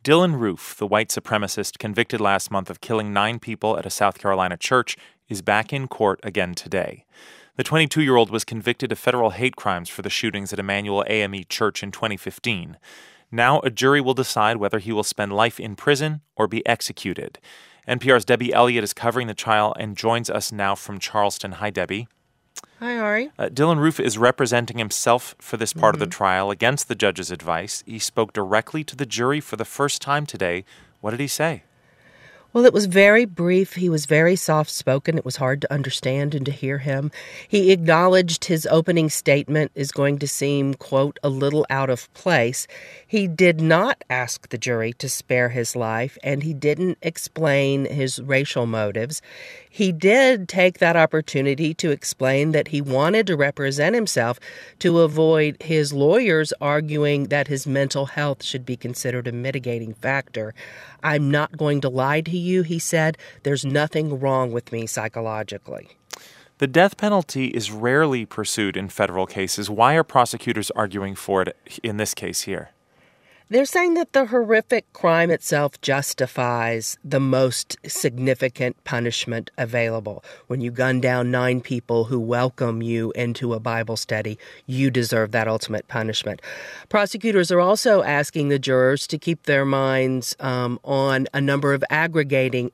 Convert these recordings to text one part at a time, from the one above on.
Dylann Roof, the white supremacist convicted last month of killing 9 people at a South Carolina church, is back in court again today. The 22-year-old was convicted of federal hate crimes for the shootings at Emmanuel AME Church in 2015. Now a jury will decide whether he will spend life in prison or be executed. NPR's Debbie Elliott is covering the trial and joins us now from Charleston. Hi, Debbie. Hi, Ari. Dylann Roof is representing himself for this part of the trial against the judge's advice. He spoke directly to the jury for the first time today. What did he say? Well, it was very brief. He was very soft-spoken. It was hard to understand and to hear him. He acknowledged his opening statement is going to seem, quote, a little out of place. He did not ask the jury to spare his life, and he didn't explain his racial motives. He did take that opportunity to explain that he wanted to represent himself to avoid his lawyers arguing that his mental health should be considered a mitigating factor. I'm not going to lie to you, he said. There's nothing wrong with me psychologically. The death penalty is rarely pursued in federal cases. Why are prosecutors arguing for it in this case here? They're saying that the horrific crime itself justifies the most significant punishment available. When you gun down 9 people who welcome you into a Bible study, you deserve that ultimate punishment. Prosecutors are also asking the jurors to keep their minds on a number of aggravating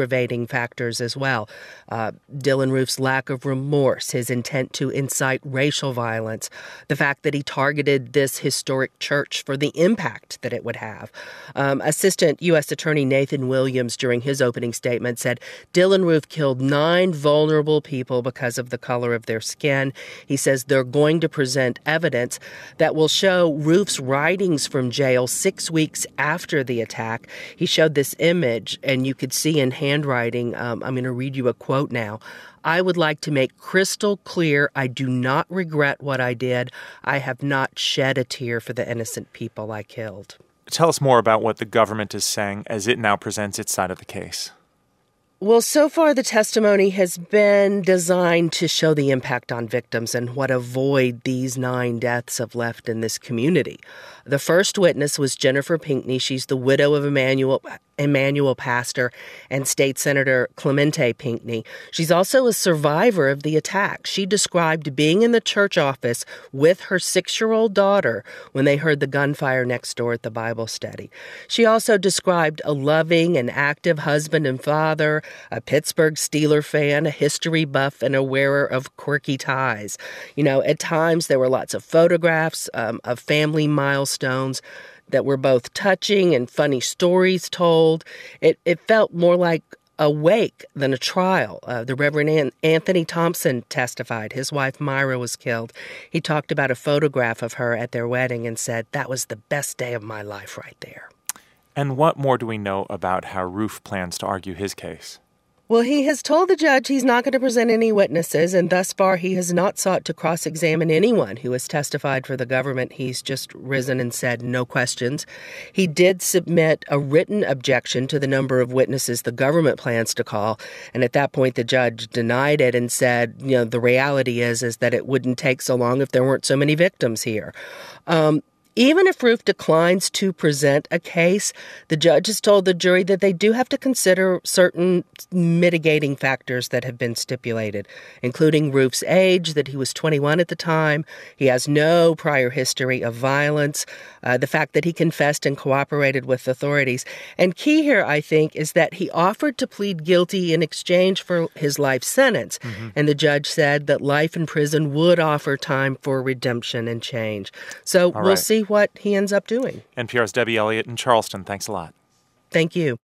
factors as well. Dylann Roof's lack of remorse, his intent to incite racial violence, the fact that he targeted this historic church for the impact that it would have. Assistant U.S. Attorney Nathan Williams, during his opening statement, said Dylann Roof killed 9 vulnerable people because of the color of their skin. He says they're going to present evidence that will show Roof's writings from jail 6 weeks after the attack. He showed this image, and you could see in handwriting, I'm going to read you a quote now. I would like to make crystal clear I do not regret what I did. I have not shed a tear for the innocent people I killed. Tell us more about what the government is saying as it now presents its side of the case. Well, so far the testimony has been designed to show the impact on victims and what a void these 9 deaths have left in this community. The first witness was Jennifer Pinckney. She's the widow of Emmanuel pastor and State Senator Clemente Pinckney. She's also a survivor of the attack. She described being in the church office with her 6-year-old daughter when they heard the gunfire next door at the Bible study. She also described a loving and active husband and father, a Pittsburgh Steelers fan, a history buff, and a wearer of quirky ties. You know, at times there were lots of photographs of family milestones that were both touching and funny stories told. It felt more like a wake than a trial. The Reverend Anthony Thompson testified. His wife Myra was killed. He talked about a photograph of her at their wedding and said, that was the best day of my life right there. And what more do we know about how Roof plans to argue his case? Well, he has told the judge he's not going to present any witnesses, and thus far he has not sought to cross-examine anyone who has testified for the government. He's just risen and said no questions. He did submit a written objection to the number of witnesses the government plans to call, and at that point the judge denied it and said, you know, the reality is that it wouldn't take so long if there weren't so many victims here. Even if Roof declines to present a case, the judge has told the jury that they do have to consider certain mitigating factors that have been stipulated, including Roof's age, that he was 21 at the time, he has no prior history of violence, the fact that he confessed and cooperated with authorities. And key here, I think, is that he offered to plead guilty in exchange for his life sentence. And the judge said that life in prison would offer time for redemption and change. So we'll see what he ends up doing. NPR's Debbie Elliott in Charleston. Thanks a lot. Thank you.